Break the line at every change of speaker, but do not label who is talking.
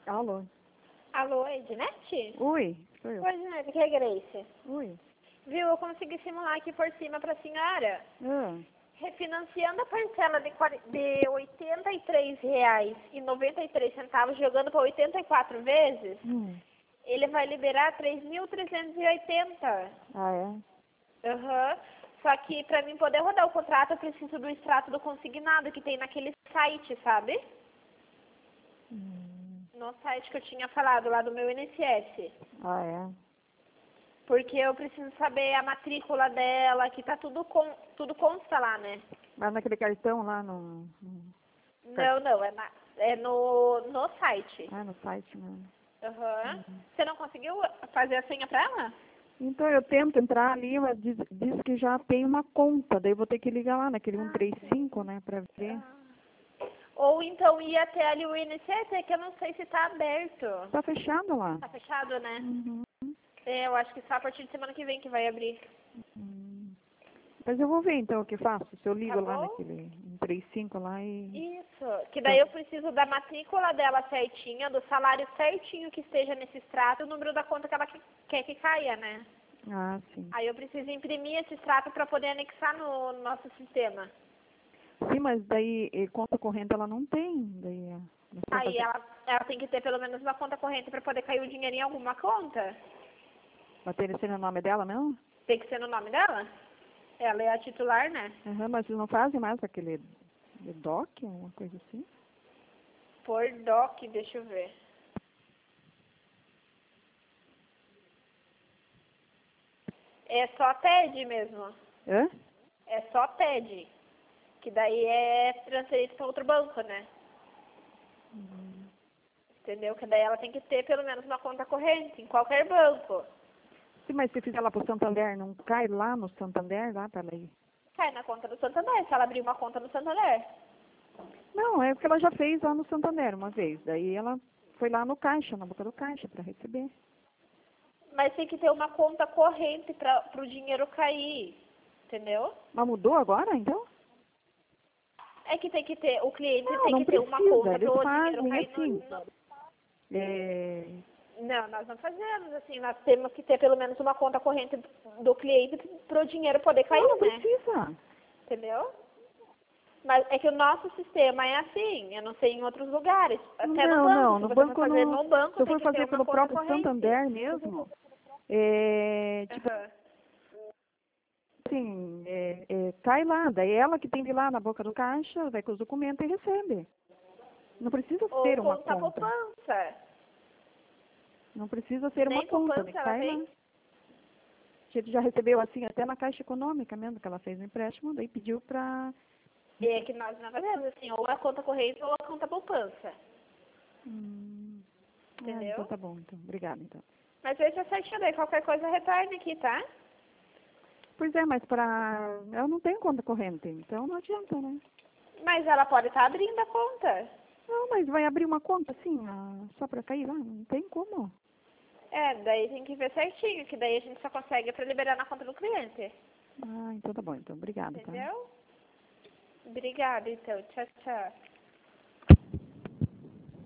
Alô?
Alô, Ednete?
Oi, sou eu.
Oi, Ednete, aqui é a Grace.
Oi.
Viu, eu consegui simular aqui por cima pra senhora.
Ah,
Refinanciando a parcela de R$ 83,93, jogando para 84 vezes,
hum.
ele vai liberar 3.380.
Ah, é?
Aham. Só que para mim poder rodar o contrato, eu preciso do extrato do consignado que tem naquele site, sabe?
Hum.
No site que eu tinha falado, lá do meu INSS.
Ah, é?
Porque eu preciso saber a matrícula dela, que tá tudo consta lá, né?
Mas naquele cartão lá no...
Não, é no site.
Ah, no site, né?
Aham. Você não conseguiu fazer a senha pra ela?
Então eu tento entrar ali, mas diz que já tem uma conta. Daí eu vou ter que ligar lá naquele
Ah,
135, né, pra ver.
ah. Ou então ir até ali o INSS, que eu não sei se tá aberto.
Tá fechado lá.
Tá fechado, né?
Uhum.
É, eu acho que só a partir de semana que vem que vai abrir.
Hum. Mas eu vou ver então o que faço. Se eu
Tá
ligo lá
bom?
naquele 135 lá e...
Isso. Que daí
Então,
eu preciso da matrícula dela certinha, do salário certinho que esteja nesse extrato e o número da conta que ela quer que caia, né?
ah, sim.
Aí eu preciso imprimir esse extrato para poder anexar no nosso sistema.
Sim, mas daí conta corrente ela não tem. Daí nós vamos
Aí
fazer...
ela tem que ter pelo menos uma conta corrente para poder cair o dinheiro em alguma conta.
Vai ter esse no nome dela, não?
Tem que ser no nome dela? Ela é a titular, né?
Aham, mas eles não fazem mais aquele doc, uma coisa assim?
Por doc, deixa eu ver. É só TED mesmo.
Hã?
É só TED. Que daí é transferido para outro banco, né?
Uhum.
Entendeu? Que daí ela tem que ter pelo menos uma conta corrente em qualquer banco.
Sim, mas se fizer lá pro Santander, não cai lá no Santander, lá pra ela ir?
Cai na conta do Santander, se ela abrir uma conta no Santander.
Não, é porque ela já fez lá no Santander uma vez. Daí ela foi lá no caixa, na boca do caixa, pra receber.
Mas tem que ter uma conta corrente para o dinheiro cair. Entendeu?
Mas mudou agora, então?
É que tem que ter, o cliente
Não,
tem
não
que ter uma
precisa.
conta
Eles
para o dinheiro
fazem
cair
assim. É...
Não, nós não fazemos assim, nós temos que ter pelo menos uma conta corrente do cliente para o dinheiro poder
Não,
cair,
não
né?
precisa.
Entendeu? Mas é que o nosso sistema é assim, eu não sei em outros lugares, até no
Não,
banco,
não.
se
No
você for
banco,
fazer
no...
no
se
banco,
eu
tem
for
que ter
fazer
uma
pelo
conta
próprio
corrente.
Santander mesmo, é... tipo
Aham.
assim, cai lá. Daí ela que tem de ir lá na boca do caixa, vai com os documentos e recebe. Não precisa
Ou
ser uma
conta
conta.
poupança.
Não precisa ser uma
Nem
conta,
poupança
daí
ela
cai lá.
tem.
A gente já recebeu assim até na Caixa Econômica mesmo, que ela fez o empréstimo, daí pediu pra...
É que nós não fazemos assim, ou a conta corrente ou a conta poupança.
Hum, ah, então
Entendeu?
tá bom, então. Obrigada, então.
Mas veja certinho daí, qualquer coisa retorne aqui, tá?
Pois é, mas pra... eu não tenho conta corrente, então não adianta, né?
Mas ela pode estar abrindo a conta.
Não, mas vai abrir uma conta assim, só pra cair lá? Não tem como.
É, daí tem que ver certinho, que daí a gente só consegue para liberar na conta do cliente.
Ah, então tá bom, então. Obrigada, tá?
Entendeu? Obrigada, então. Tchau, tchau.